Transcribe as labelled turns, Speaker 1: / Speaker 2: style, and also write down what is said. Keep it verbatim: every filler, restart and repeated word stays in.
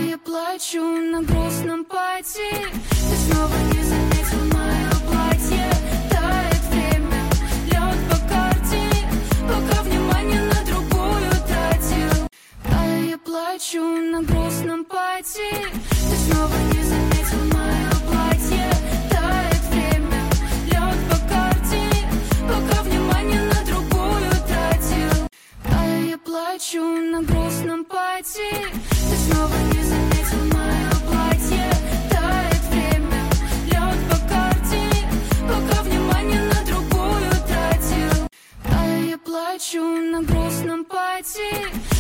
Speaker 1: я плачу на грустном пати. Ты снова не заметил мое платье. Тает время, лед по карте, пока внимание на другую тратил. А я плачу на грустном пати. Ты снова не заметил мое платье. Тает время, лед по карте, пока внимание на другую тратил. А я плачу на грустном пати. Ты снова не заметил мое платье. Тает время, лед по карте, пока внимание на другую тратил. А я плачу на грустном пати.